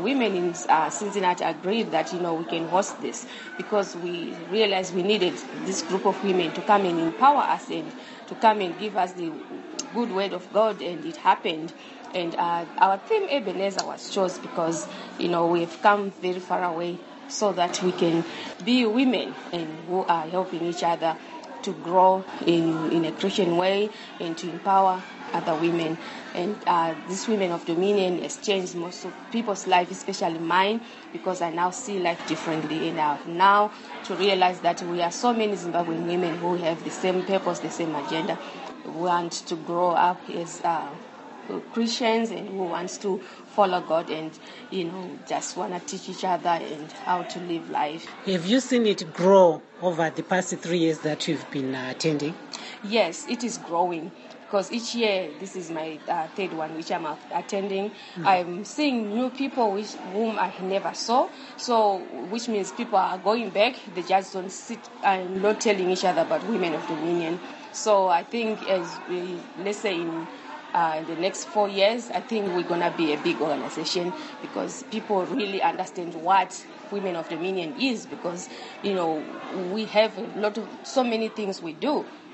women in Cincinnati agreed that, we can host this, because we realized we needed this group of women to come and empower us and to come and give us the good word of God, and it happened. And our theme, Ebenezer, was chosen because, we've come very far away, so that we can be women and who are helping each other to grow in a Christian way and to empower other women. And this Women of Dominion has changed most of people's life, especially mine, because I now see life differently. And I have now to realize that we are so many Zimbabwean women who have the same purpose, the same agenda. We want to grow up as Christians and who wants to follow God and, just want to teach each other and how to live life. Have you seen it grow over the past 3 years that you've been attending? Yes, it is growing, because each year, this is my third one which I'm attending. Mm-hmm. I'm seeing new people whom I never saw, so which means people are going back. They just don't sit and not telling each other about Women of Dominion. So I think let's say in the next 4 years, I think we're going to be a big organization, because people really understand what Women of Dominion is, because, we have so many things we do.